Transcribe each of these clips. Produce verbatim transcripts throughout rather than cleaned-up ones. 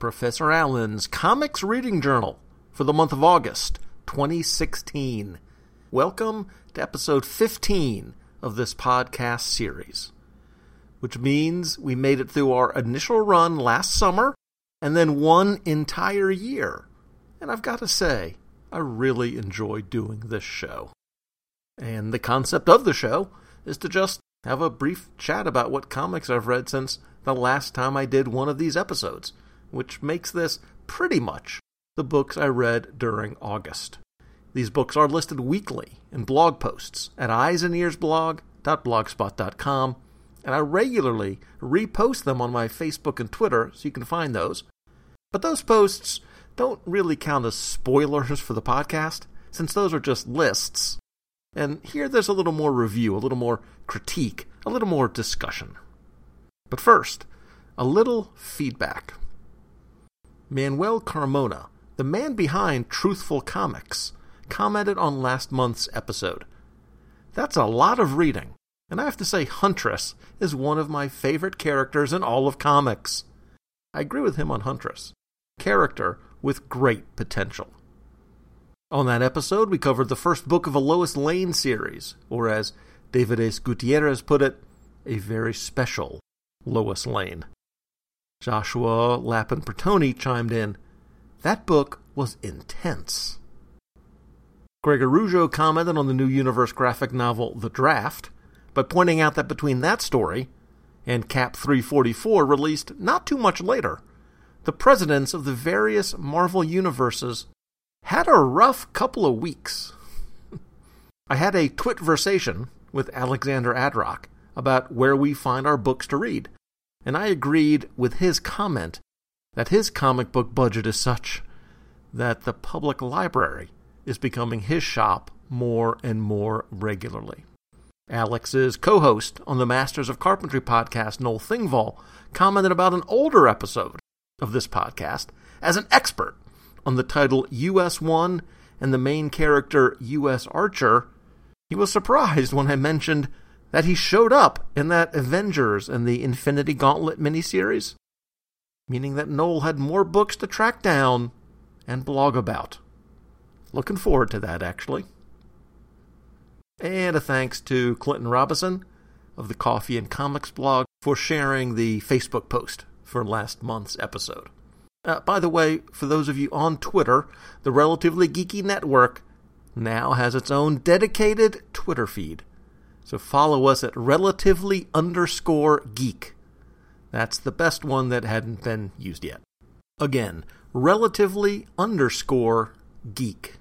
Professor Allen's Comics Reading Journal for the month of August, twenty sixteen. Welcome to episode fifteen of this podcast series, which means we made it through our initial run last summer and then one entire year. And I've got to say, I really enjoy doing this show. And the concept of the show is to just have a brief chat about what comics I've read since the last time I did one of these episodes, which makes this pretty much the books I read during August. These books are listed weekly in blog posts at eyes and ears blog dot blogspot dot com, and I regularly repost them on my Facebook and Twitter, so you can find those. But those posts don't really count as spoilers for the podcast, since those are just lists. And here there's a little more review, a little more critique, a little more discussion. But first, a little feedback. Manuel Carmona, the man behind Truthful Comics, commented on last month's episode. That's a lot of reading, and I have to say Huntress is one of my favorite characters in all of comics. I agree with him on Huntress. Character with great potential. On that episode, we covered the first book of a Lois Lane series, or as David S. Gutierrez put it, a very special Lois Lane. Joshua Lapin-Bertoni chimed in, that book was intense. Greg Araujo commented on the New Universe graphic novel The Draft by pointing out that between that story and Cap three forty-four, released not too much later, the presidents of the various Marvel universes had a rough couple of weeks. I had a twitversation with Alexander Adrock about where we find our books to read, and I agreed with his comment that his comic book budget is such that the public library is becoming his shop more and more regularly. Alex's co-host on the Masters of Carpentry podcast, Noel Thingvall, commented about an older episode of this podcast as an expert on the title U S one and the main character U S Archer. He was surprised when I mentioned that he showed up in that Avengers and the Infinity Gauntlet miniseries, meaning that Noel had more books to track down and blog about. Looking forward to that, actually. And a thanks to Clinton Robinson of the Coffee and Comics blog for sharing the Facebook post for last month's episode. Uh, by the way, for those of you on Twitter, the Relatively Geeky Network now has its own dedicated Twitter feed. So follow us at relatively underscore geek. That's the best one that hadn't been used yet. Again, relatively underscore geek.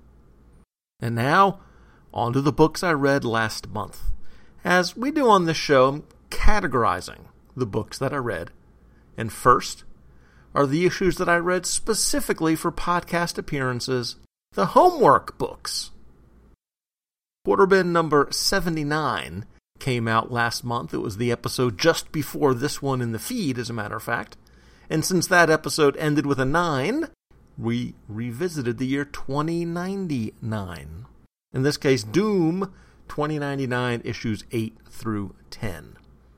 And now, on to the books I read last month. As we do on this show, I'm categorizing the books that I read. And first are the issues that I read specifically for podcast appearances, the homework books. Quarter Bin number seventy-nine came out last month. It was the episode just before this one in the feed, as a matter of fact. And since that episode ended with a nine, we revisited the year twenty ninety-nine. In this case, Doom twenty ninety-nine issues eight through ten.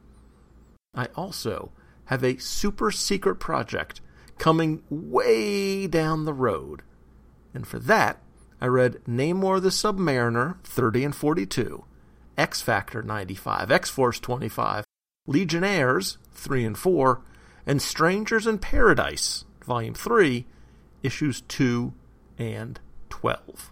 I also have a super secret project coming way down the road. And for that, I read Namor the Submariner thirty and forty-two, X-Factor ninety-five, X-Force twenty-five, Legionnaires three and four, and Strangers in Paradise, Volume three, issues two and twelve.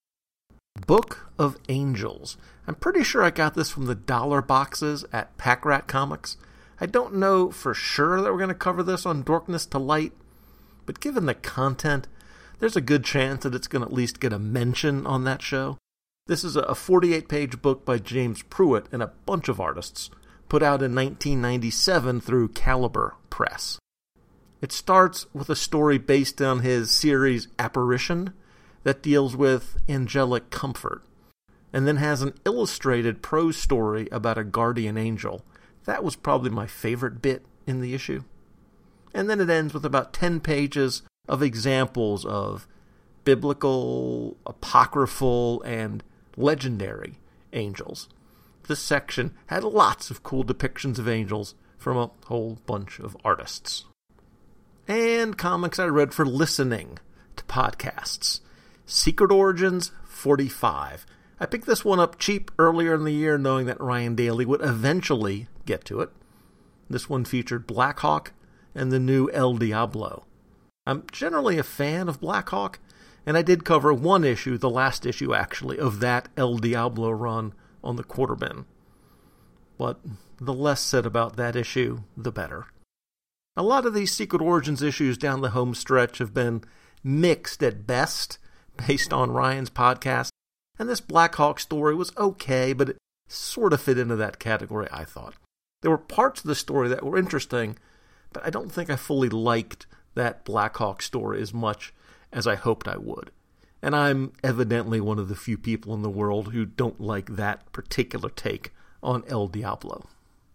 Book of Angels. I'm pretty sure I got this from the dollar boxes at Pack Rat Comics. I don't know for sure that we're going to cover this on Dorkness to Light, but given the content, there's a good chance that it's going to at least get a mention on that show. This is a forty-eight page book by James Pruitt and a bunch of artists, put out in nineteen ninety-seven through Caliber Press. It starts with a story based on his series Apparition that deals with angelic comfort, and then has an illustrated prose story about a guardian angel. That was probably my favorite bit in the issue. And then it ends with about ten pages of examples of biblical, apocryphal, and legendary angels. This section had lots of cool depictions of angels from a whole bunch of artists. And and comics I read for listening to podcasts. Secret Origins forty-five. I picked this one up cheap earlier in the year, knowing that Ryan Daly would eventually get to it. This one featured Blackhawk and the new El Diablo. I'm generally a fan of Blackhawk, and I did cover one issue, the last issue actually, of that El Diablo run on the Quarter Bin. But the less said about that issue, the better. A lot of these Secret Origins issues down the home stretch have been mixed at best, based on Ryan's podcast, and this Blackhawk story was okay, but it sort of fit into that category, I thought. There were parts of the story that were interesting, but I don't think I fully liked that Blackhawk story as much as I hoped I would. And I'm evidently one of the few people in the world who don't like that particular take on El Diablo.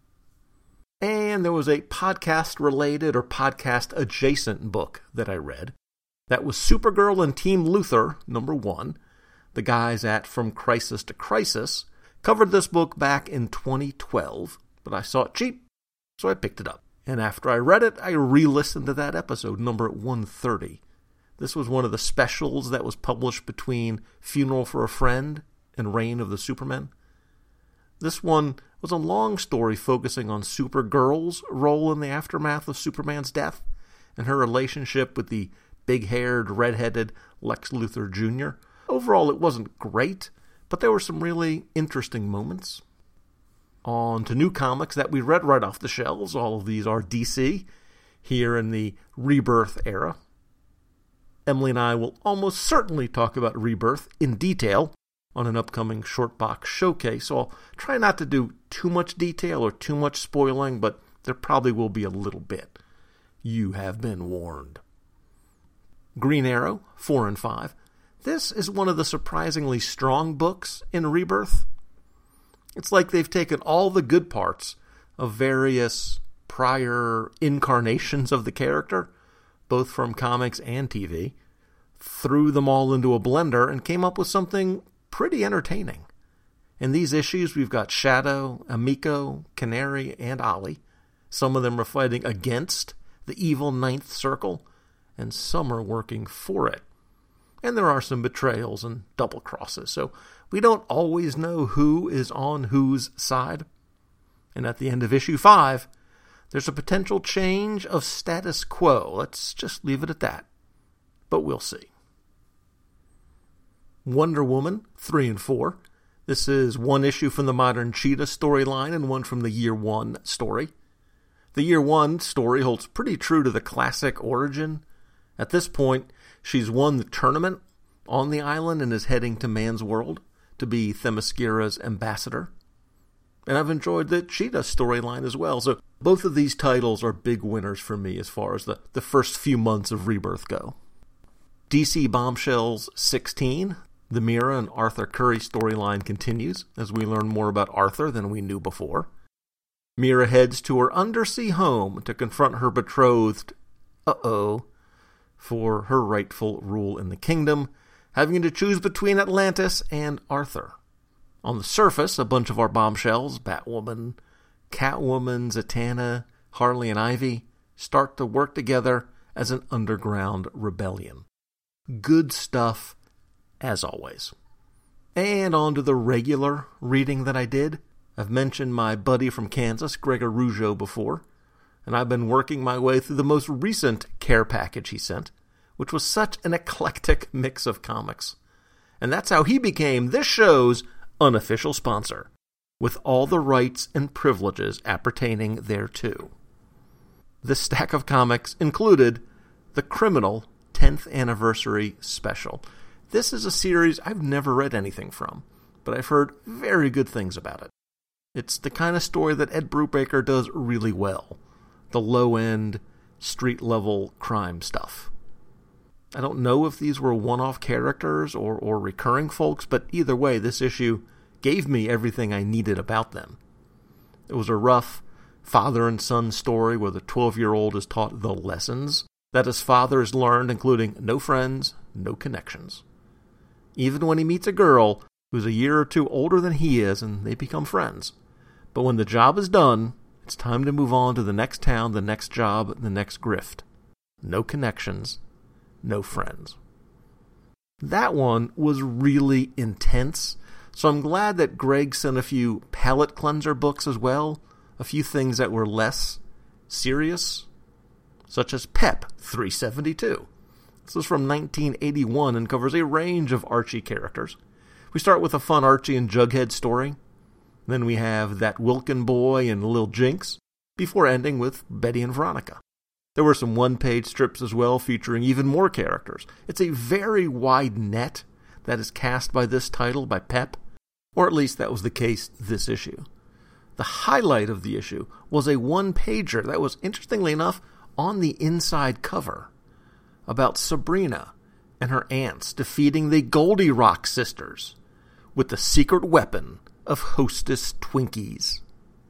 And there was a podcast-related or podcast-adjacent book that I read. That was Supergirl and Team Luthor, number one. The guys at From Crisis to Crisis covered this book back in twenty twelve, but I saw it cheap, so I picked it up. And after I read it, I re-listened to that episode, number one thirty. This was one of the specials that was published between Funeral for a Friend and Reign of the Supermen. This one was a long story focusing on Supergirl's role in the aftermath of Superman's death and her relationship with the big-haired, red-headed Lex Luthor Junior Overall, it wasn't great, but there were some really interesting moments. On to new comics that we read right off the shelves. All of these are D C, here in the Rebirth era. Emily and I will almost certainly talk about Rebirth in detail on an upcoming short box showcase, so I'll try not to do too much detail or too much spoiling, but there probably will be a little bit. You have been warned. Green Arrow, four and five. This is one of the surprisingly strong books in Rebirth. It's like they've taken all the good parts of various prior incarnations of the character, both from comics and T V, threw them all into a blender and came up with something pretty entertaining. In these issues, we've got Shadow, Amiko, Canary, and Ollie. Some of them are fighting against the evil Ninth Circle, and some are working for it. And there are some betrayals and double crosses, so we don't always know who is on whose side. And at the end of issue five, there's a potential change of status quo. Let's just leave it at that. But we'll see. Wonder Woman, three and four. This is one issue from the Modern Cheetah storyline and one from the Year One story. The Year One story holds pretty true to the classic origin. At this point, she's won the tournament on the island and is heading to Man's World to be Themyscira's ambassador. And I've enjoyed the Cheetah storyline as well, so both of these titles are big winners for me as far as the, the first few months of Rebirth go. D C Bombshells sixteen, the Mira and Arthur Curry storyline continues as we learn more about Arthur than we knew before. Mira heads to her undersea home to confront her betrothed, uh-oh, for her rightful rule in the kingdom, having to choose between Atlantis and Arthur. On the surface, a bunch of our bombshells, Batwoman, Catwoman, Zatanna, Harley, and Ivy, start to work together as an underground rebellion. Good stuff, as always. And on to the regular reading that I did. I've mentioned my buddy from Kansas, Gregor Rougeau, before, and I've been working my way through the most recent care package he sent, which was such an eclectic mix of comics. And that's how he became this show's unofficial sponsor, with all the rights and privileges appertaining thereto. This stack of comics included The Criminal tenth Anniversary Special. This is a series I've never read anything from, but I've heard very good things about it. It's the kind of story that Ed Brubaker does really well. The low-end, street-level crime stuff. I don't know if these were one-off characters or, or recurring folks, but either way, this issue gave me everything I needed about them. It was a rough father and son story where the twelve-year-old is taught the lessons that his father has learned, including no friends, no connections. Even when he meets a girl who's a year or two older than he is, and they become friends. But when the job is done, it's time to move on to the next town, the next job, the next grift. no connections, no friends. That one was really intense, so I'm glad that Greg sent a few palate cleanser books as well, a few things that were less serious, such as Pep three seventy-two. This is from nineteen eighty-one and covers a range of Archie characters. We start with a fun Archie and Jughead story. Then we have That Wilkin Boy and Lil Jinx, before ending with Betty and Veronica. There were some one-page strips as well featuring even more characters. It's a very wide net that is cast by this title by Pep, or at least that was the case this issue. The highlight of the issue was a one-pager that was, interestingly enough, on the inside cover, about Sabrina and her aunts defeating the Goldilocks sisters with the secret weapon of Hostess Twinkies.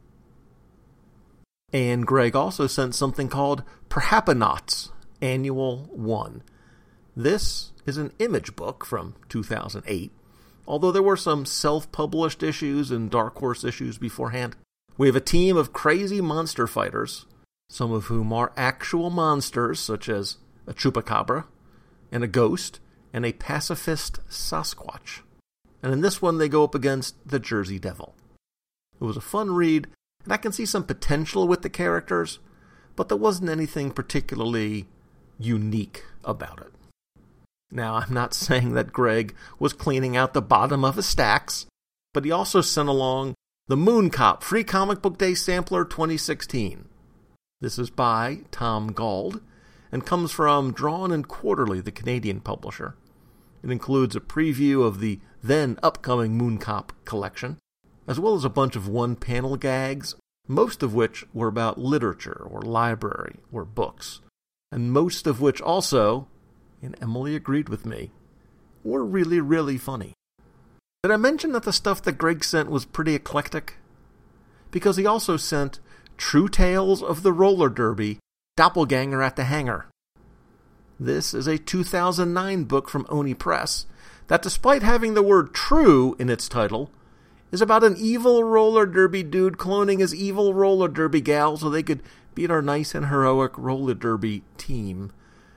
And Greg also sent something called Perhapanauts Annual one. This is an Image book from two thousand eight, although there were some self-published issues and Dark Horse issues beforehand. We have a team of crazy monster fighters, some of whom are actual monsters, such as a chupacabra, and a ghost, and a pacifist Sasquatch. And in this one, they go up against the Jersey Devil. It was a fun read, and I can see some potential with the characters, but there wasn't anything particularly unique about it. Now, I'm not saying that Greg was cleaning out the bottom of his stacks, but he also sent along the Moon Cop Free Comic Book Day Sampler twenty sixteen. This is by Tom Gauld, and comes from Drawn and Quarterly, the Canadian publisher. It includes a preview of the then-upcoming Moon Cop collection, as well as a bunch of one-panel gags, most of which were about literature or library or books, and most of which also, and Emily agreed with me, were really, really funny. Did I mention that the stuff that Greg sent was pretty eclectic? Because he also sent True Tales of the Roller Derby, Doppelganger at the Hangar. This is a two thousand nine book from Oni Press that, despite having the word true in its title, is about an evil roller derby dude cloning his evil roller derby gal so they could beat our nice and heroic roller derby team.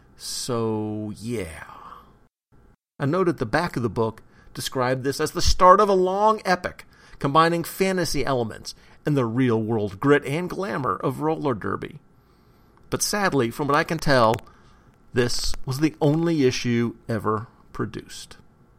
So, yeah. A note at the back of the book described this as the start of a long epic, combining fantasy elements and the real-world grit and glamour of roller derby. But sadly, from what I can tell, this was the only issue ever produced.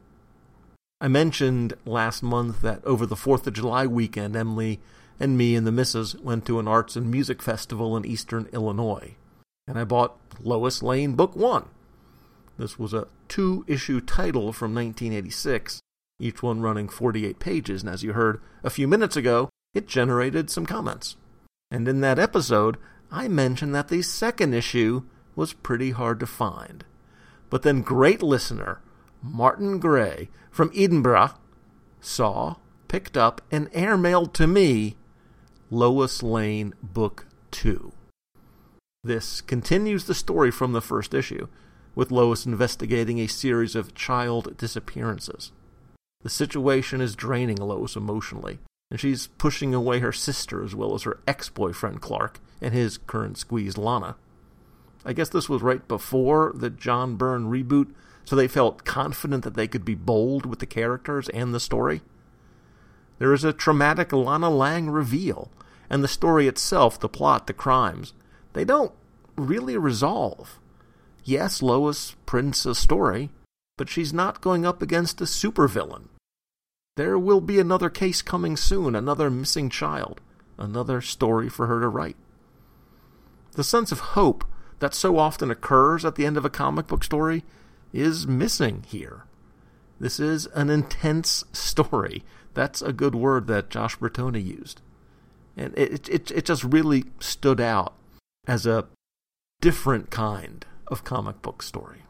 I mentioned last month that over the fourth of July weekend, Emily and me and the missus went to an arts and music festival in eastern Illinois, and I bought Lois Lane Book One. This was a two-issue title from nineteen eighty-six, each one running forty-eight pages, and as you heard a few minutes ago, it generated some comments. And in that episode, I mentioned that the second issue was pretty hard to find. But then great listener, Martin Gray from Edinburgh, saw, picked up, and airmailed to me Lois Lane Book Two. This continues the story from the first issue, with Lois investigating a series of child disappearances. The situation is draining Lois emotionally, and she's pushing away her sister as well as her ex-boyfriend Clark and his current squeeze Lana. I guess this was right before the John Byrne reboot, so they felt confident that they could be bold with the characters and the story. There is a traumatic Lana Lang reveal, and the story itself, the plot, the crimes, they don't really resolve. Yes, Lois prints a story, but she's not going up against a supervillain. There will be another case coming soon, another missing child, another story for her to write. The sense of hope that so often occurs at the end of a comic book story is missing here. This is an intense story. That's a good word that Josh Bertoni used. And it, it, it just really stood out as a different kind of comic book story.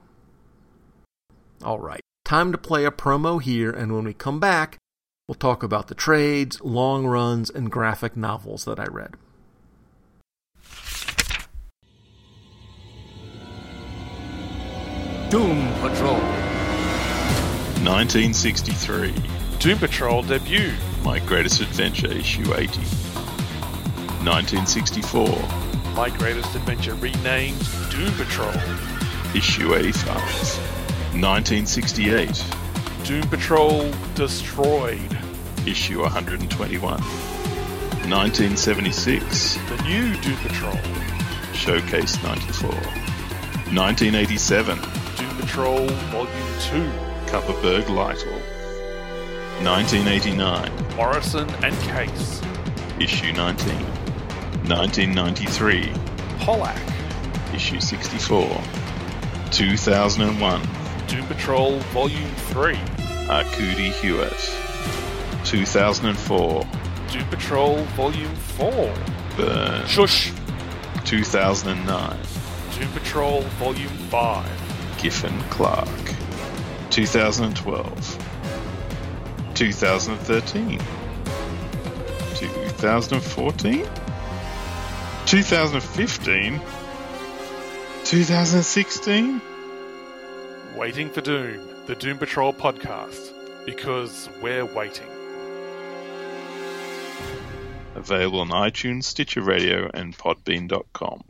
All right, time to play a promo here, and when we come back, we'll talk about the trades, long runs, and graphic novels that I read. Doom Patrol. nineteen sixty-three. Doom Patrol debut. My Greatest Adventure, issue eighty. nineteen sixty-four. My Greatest Adventure renamed Doom Patrol. Issue eighty-five. nineteen sixty-eight. Doom Patrol Destroyed. Issue one hundred twenty-one. nineteen seventy-six. The New Doom Patrol. Showcase ninety-four. nineteen eighty-seven. Doom Patrol Volume two. Kupperberg Lytle. nineteen eighty-nine. Morrison and Case. Issue nineteen. nineteen ninety-three. Pollack. Issue sixty-four. two thousand one. Doom Patrol Volume three. Arkudi Hewitt. two thousand four. Doom Patrol Volume four. Burn. Shush. two thousand nine. Doom Patrol Volume five. Giffen Clark. two thousand twelve. two thousand thirteen. two thousand fourteen. two thousand fifteen. two thousand sixteen. Waiting for Doom, the Doom Patrol podcast, because we're waiting. Available on iTunes, Stitcher Radio, and Podbean dot com.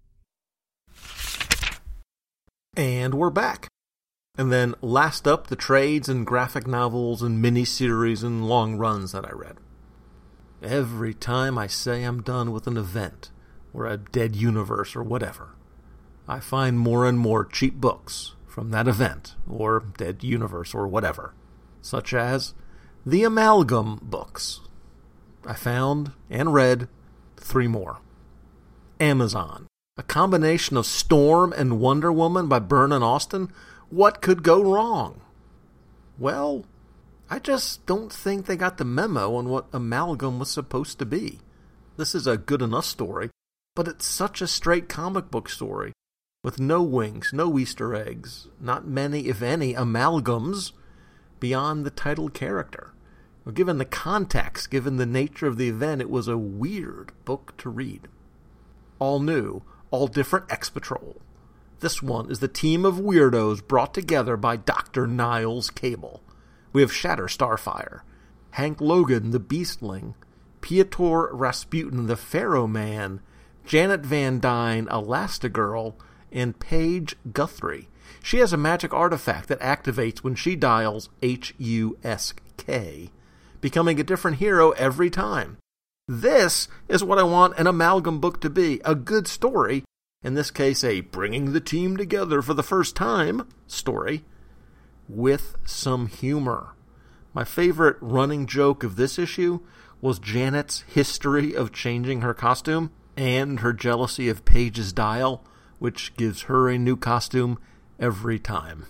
And we're back. And then last up, the trades and graphic novels and miniseries and long runs that I read. Every time I say I'm done with an event, or a dead universe, or whatever, I find more and more cheap books from that event, or dead universe, or whatever, such as the Amalgam books. I found and read three more. Amazon, a combination of Storm and Wonder Woman by Byrne and Austin. What could go wrong? Well, I just don't think they got the memo on what Amalgam was supposed to be. This is a good enough story, but it's such a straight comic book story, with no winks, no Easter eggs, not many, if any, amalgams beyond the title character. Well, given the context, given the nature of the event, it was a weird book to read. All new, all different X-Patrol. This one is the team of weirdos brought together by Doctor Niles Cable. We have Shatter Starfire, Hank Logan the Beastling, Piotr Rasputin the Pharaoh Man, Janet Van Dyne Elastigirl, and Paige Guthrie. She has a magic artifact that activates when she dials H U S K, becoming a different hero every time. This is what I want an Amalgam book to be, a good story, in this case a bringing the team together for the first time story, with some humor. My favorite running joke of this issue was Janet's history of changing her costume and her jealousy of Paige's dial, which gives her a new costume every time.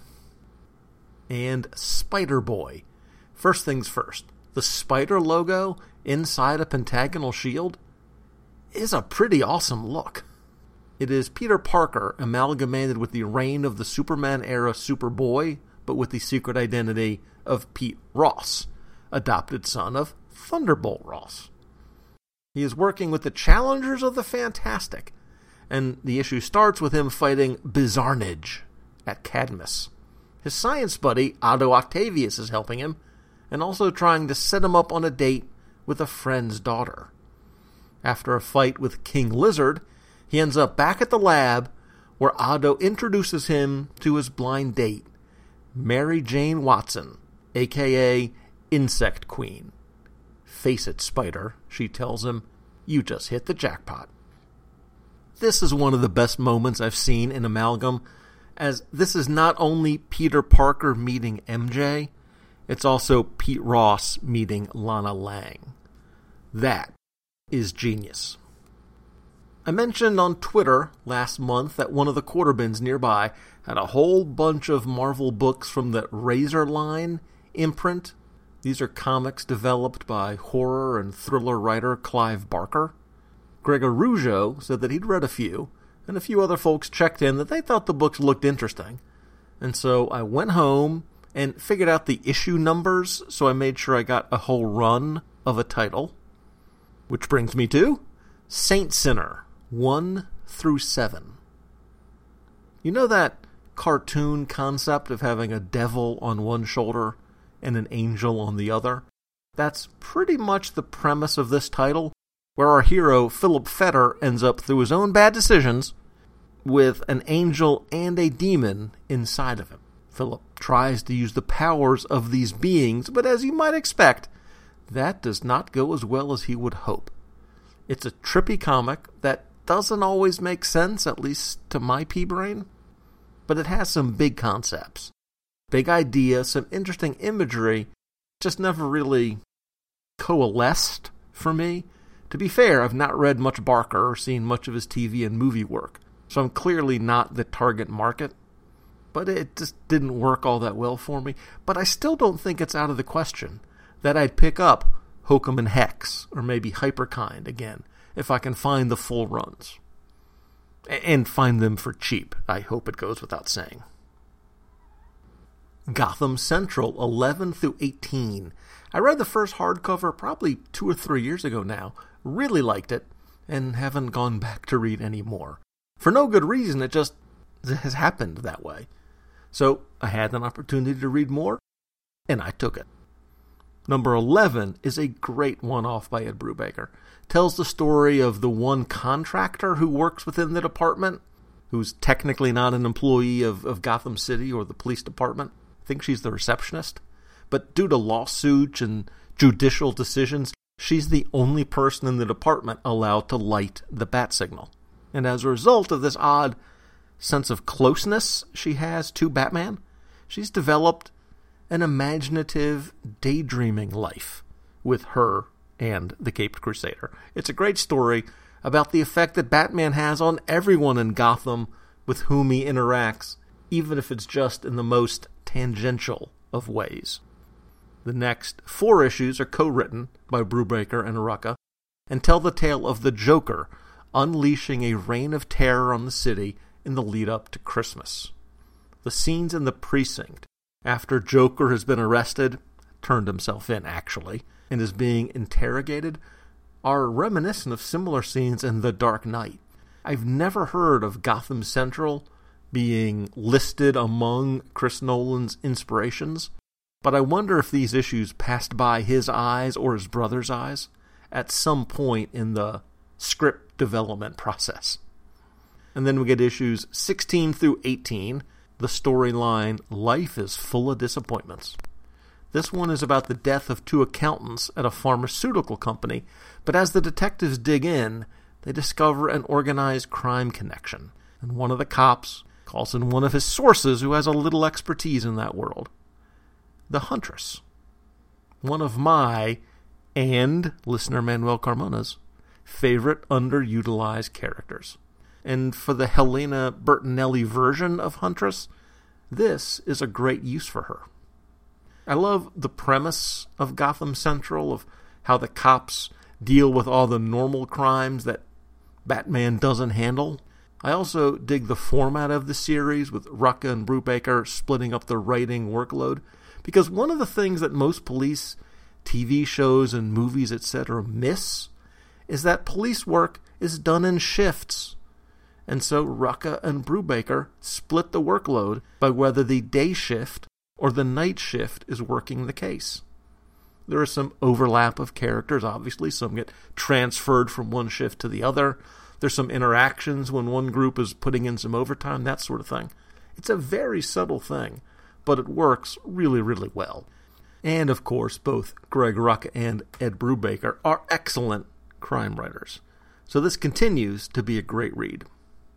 And Spider-Boy. First things first, the spider logo inside a pentagonal shield is a pretty awesome look. It is Peter Parker amalgamated with the reign of the Superman-era Superboy, but with the secret identity of Pete Ross, adopted son of Thunderbolt Ross. He is working with the Challengers of the Fantastic, and the issue starts with him fighting Bizarnage at Cadmus. His science buddy, Otto Octavius, is helping him, and also trying to set him up on a date with a friend's daughter. After a fight with King Lizard, he ends up back at the lab, where Otto introduces him to his blind date, Mary Jane Watson, a k a. Insect Queen. "Face it, Spider," she tells him, "you just hit the jackpot." This is one of the best moments I've seen in Amalgam, as this is not only Peter Parker meeting M J, it's also Pete Ross meeting Lana Lang. That is genius. I mentioned on Twitter last month that one of the quarter bins nearby had a whole bunch of Marvel books from the Razor Line imprint. These are comics developed by horror and thriller writer Clive Barker. Greg Araujo said that he'd read a few, and a few other folks checked in that they thought the books looked interesting. And so I went home and figured out the issue numbers, so I made sure I got a whole run of a title. Which brings me to Saint Sinner, one through seven. You know that cartoon concept of having a devil on one shoulder and an angel on the other? That's pretty much the premise of this title, where our hero, Philip Fetter, ends up, through his own bad decisions, with an angel and a demon inside of him. Philip tries to use the powers of these beings, but as you might expect, that does not go as well as he would hope. It's a trippy comic that doesn't always make sense, at least to my pea-brain, but it has some big concepts, big ideas, some interesting imagery, just never really coalesced for me. To be fair, I've not read much Barker or seen much of his T V and movie work, so I'm clearly not the target market, but it just didn't work all that well for me. But I still don't think it's out of the question that I'd pick up Hokum and Hex, or maybe Hyperkind again, if I can find the full runs. And find them for cheap, I hope it goes without saying. Gotham Central, eleven through eighteen. I read the first hardcover probably two or three years ago now, really liked it, and haven't gone back to read any more. For no good reason, it just has happened that way. So I had an opportunity to read more, and I took it. Number eleven is a great one-off by Ed Brubaker. Tells the story of the one contractor who works within the department, who's technically not an employee of, of Gotham City or the police department. I think she's the receptionist. But due to lawsuits and judicial decisions, she's the only person in the department allowed to light the bat signal. And as a result of this odd sense of closeness she has to Batman, she's developed an imaginative, daydreaming life with her and the Caped Crusader. It's a great story about the effect that Batman has on everyone in Gotham with whom he interacts, even if it's just in the most tangential of ways. The next four issues are co-written by Brubaker and Rucka and tell the tale of the Joker unleashing a reign of terror on the city in the lead-up to Christmas. The scenes in the precinct after Joker has been arrested, turned himself in actually, and is being interrogated, are reminiscent of similar scenes in The Dark Knight. I've never heard of Gotham Central being listed among Chris Nolan's inspirations, but I wonder if these issues passed by his eyes or his brother's eyes at some point in the script development process. And then we get issues sixteen through eighteen, the storyline Life is Full of Disappointments. This one is about the death of two accountants at a pharmaceutical company, but as the detectives dig in, they discover an organized crime connection, and one of the cops calls in one of his sources who has a little expertise in that world. The Huntress. One of my, and listener Manuel Carmona's, favorite underutilized characters. And for the Helena Bertinelli version of Huntress, this is a great use for her. I love the premise of Gotham Central, of how the cops deal with all the normal crimes that Batman doesn't handle. I also dig the format of the series, with Rucka and Brubaker splitting up the writing workload, because one of the things that most police T V shows and movies, et cetera miss is that police work is done in shifts. And so Rucka and Brubaker split the workload by whether the day shift or the night shift is working the case. There is some overlap of characters, obviously. Some get transferred from one shift to the other. There's some interactions when one group is putting in some overtime, that sort of thing. It's a very subtle thing, but it works really, really well. And, of course, both Greg Rucka and Ed Brubaker are excellent crime writers. So this continues to be a great read.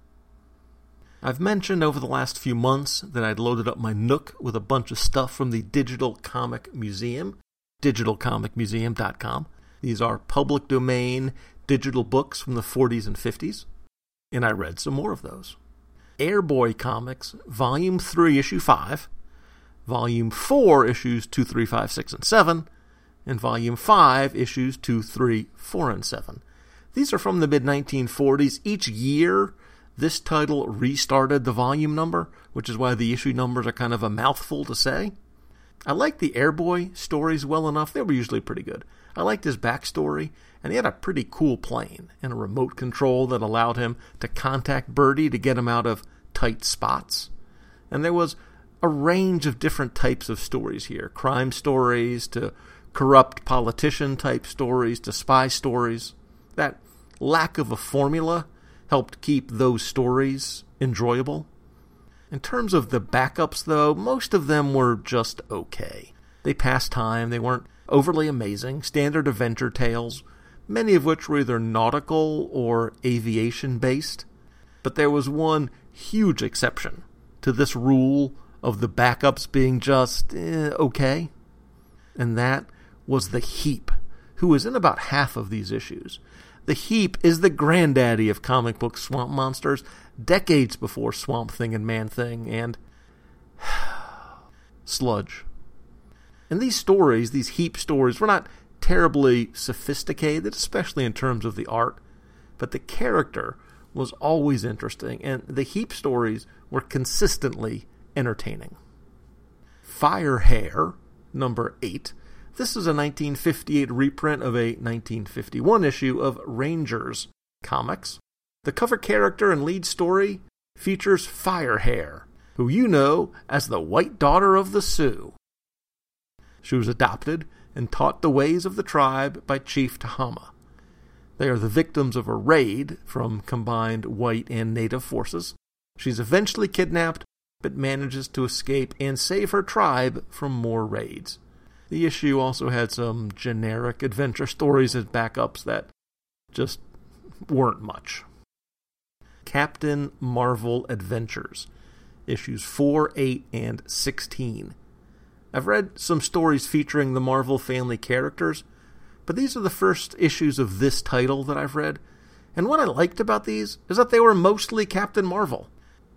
I've mentioned over the last few months that I'd loaded up my Nook with a bunch of stuff from the Digital Comic Museum, digital comic museum dot com. These are public domain digital books from the forties and fifties, and I read some more of those. Airboy Comics, Volume three, Issue five, Volume four, Issues two, three, five, six, and seven, and Volume five, Issues two, three, four, and seven. These are from the mid nineteen forties. Each year, this title restarted the volume number, which is why the issue numbers are kind of a mouthful to say. I liked the Airboy stories well enough. They were usually pretty good. I liked his backstory, and he had a pretty cool plane and a remote control that allowed him to contact Birdie to get him out of tight spots. And there was a range of different types of stories here. Crime stories to corrupt politician type stories to spy stories. That lack of a formula helped keep those stories enjoyable. In terms of the backups, though, most of them were just okay. They passed time, they weren't overly amazing, standard adventure tales, many of which were either nautical or aviation-based. But there was one huge exception to this rule of the backups being just eh, okay, and that was the Heap, who is in about half of these issues. The Heap is the granddaddy of comic book swamp monsters, decades before Swamp Thing and Man-Thing, and Sludge. And these stories, these Heap stories, were not terribly sophisticated, especially in terms of the art, but the character was always interesting, and the Heap stories were consistently entertaining. Firehair, number eight. This is a nineteen fifty-eight reprint of a nineteen fifty-one issue of Rangers comics. The cover character and lead story features Firehair, who you know as the White Daughter of the Sioux. She was adopted and taught the ways of the tribe by Chief Tahama. They are the victims of a raid from combined white and native forces. She's eventually kidnapped, but manages to escape and save her tribe from more raids. The issue also had some generic adventure stories as backups that just weren't much. Captain Marvel Adventures, issues four, eight, and sixteen. I've read some stories featuring the Marvel family characters, but these are the first issues of this title that I've read, and what I liked about these is that they were mostly Captain Marvel.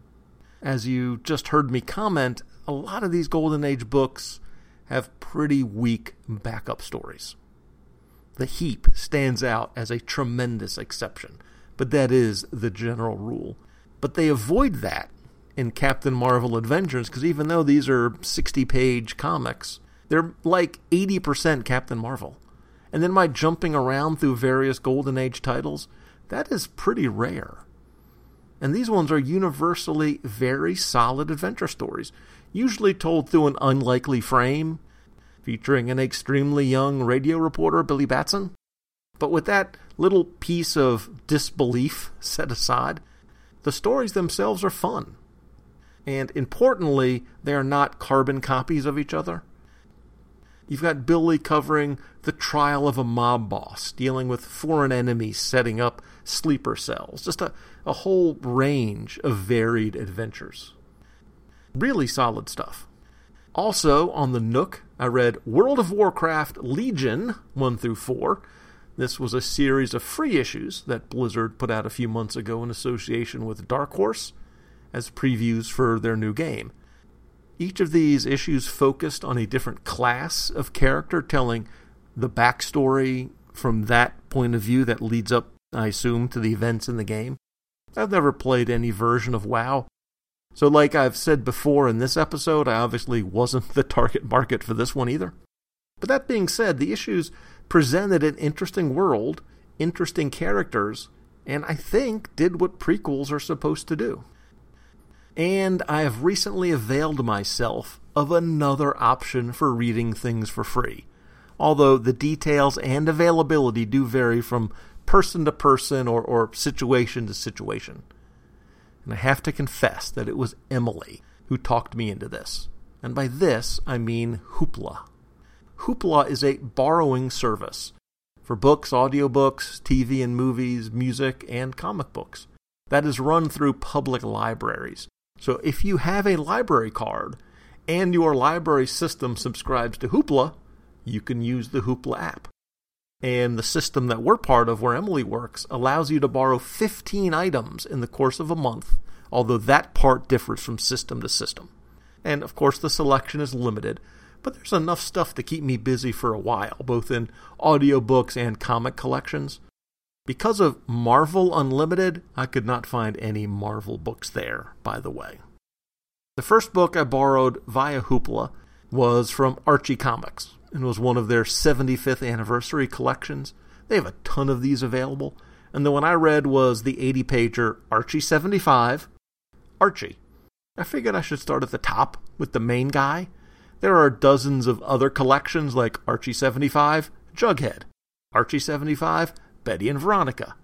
As you just heard me comment, a lot of these Golden Age books have pretty weak backup stories. The Heap stands out as a tremendous exception, but that is the general rule. But they avoid that in Captain Marvel Adventures, because even though these are sixty-page comics, they're like eighty percent Captain Marvel. And then by jumping around through various Golden Age titles, that is pretty rare. And these ones are universally very solid adventure stories, usually told through an unlikely frame, featuring an extremely young radio reporter, Billy Batson. But with that little piece of disbelief set aside, the stories themselves are fun. And importantly, they are not carbon copies of each other. You've got Billy covering the trial of a mob boss, dealing with foreign enemies setting up sleeper cells. Just a, a whole range of varied adventures. Really solid stuff. Also, on the Nook, I read World of Warcraft Legion one through four. This was a series of free issues that Blizzard put out a few months ago in association with Dark Horse as previews for their new game. Each of these issues focused on a different class of character, telling the backstory from that point of view that leads up, I assume, to the events in the game. I've never played any version of WoW, so like I've said before in this episode, I obviously wasn't the target market for this one either. But that being said, the issues presented an interesting world, interesting characters, and I think did what prequels are supposed to do. And I have recently availed myself of another option for reading things for free, although the details and availability do vary from person to person or, or situation to situation. And I have to confess that it was Emily who talked me into this. And by this, I mean Hoopla. Hoopla is a borrowing service for books, audiobooks, T V and movies, music, and comic books that is run through public libraries. So if you have a library card and your library system subscribes to Hoopla, you can use the Hoopla app. And the system that we're part of, where Emily works, allows you to borrow fifteen items in the course of a month, although that part differs from system to system. And of course the selection is limited, but there's enough stuff to keep me busy for a while, both in audiobooks and comic collections. Because of Marvel Unlimited, I could not find any Marvel books there, by the way. The first book I borrowed via Hoopla was from Archie Comics, and was one of their seventy-fifth anniversary collections. They have a ton of these available, and the one I read was the eighty-pager Archie seventy-five, Archie. I figured I should start at the top with the main guy. There are dozens of other collections like Archie seventy-five, Jughead, Archie seventy-five, Betty and Veronica,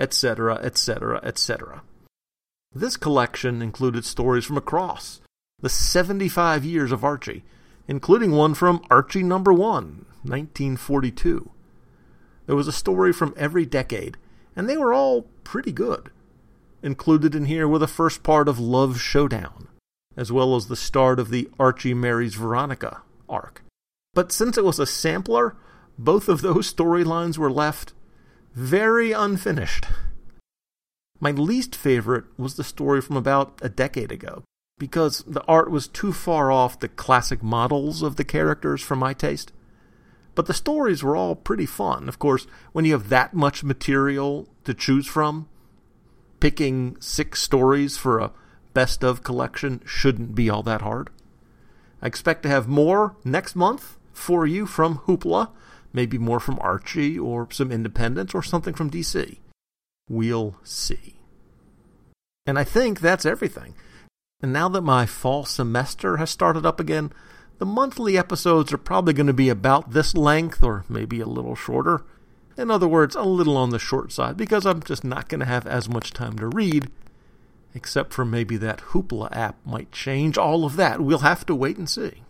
et cetera, et cetera, et cetera. This collection included stories from across the seventy-five years of Archie, including one from Archie number one, nineteen forty-two. There was a story from every decade, and they were all pretty good. Included in here were the first part of Love Showdown, as well as the start of the Archie Marries Veronica arc. But since it was a sampler, both of those storylines were left very unfinished. My least favorite was the story from about a decade ago, because the art was too far off the classic models of the characters for my taste. But the stories were all pretty fun. Of course, when you have that much material to choose from, picking six stories for a best-of collection shouldn't be all that hard. I expect to have more next month for you from Hoopla, maybe more from Archie or some independents or something from D C. We'll see. And I think that's everything. And now that my fall semester has started up again, the monthly episodes are probably going to be about this length or maybe a little shorter. In other words, a little on the short side, because I'm just not going to have as much time to read, except for maybe that Hoopla app might change all of that. We'll have to wait and see.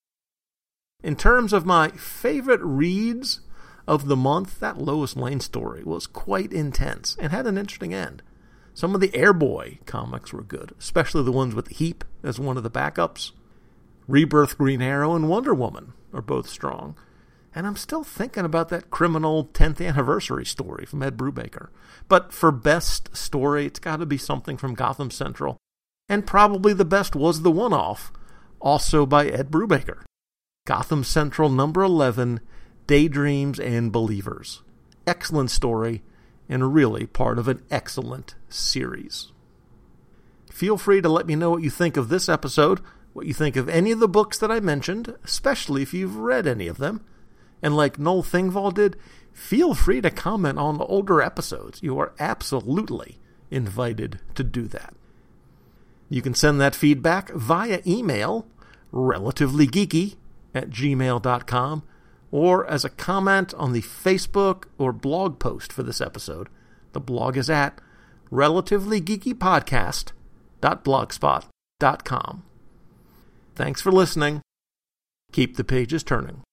In terms of my favorite reads of the month, that Lois Lane story was quite intense and had an interesting end. Some of the Airboy comics were good, especially the ones with Heap as one of the backups. Rebirth Green Arrow and Wonder Woman are both strong. And I'm still thinking about that Criminal tenth Anniversary story from Ed Brubaker. But for best story, it's got to be something from Gotham Central. And probably the best was the one-off, also by Ed Brubaker. Gotham Central number eleven, Daydreams and Believers. Excellent story, and really part of an excellent series. Feel free to let me know what you think of this episode, what you think of any of the books that I mentioned, especially if you've read any of them. And like Noel Thingvall did, feel free to comment on the older episodes. You are absolutely invited to do that. You can send that feedback via email, relativelygeeky at gmail dot com, or as a comment on the Facebook or blog post for this episode. The blog is at relatively geeky podcast dot blogspot dot com. Thanks for listening. Keep the pages turning.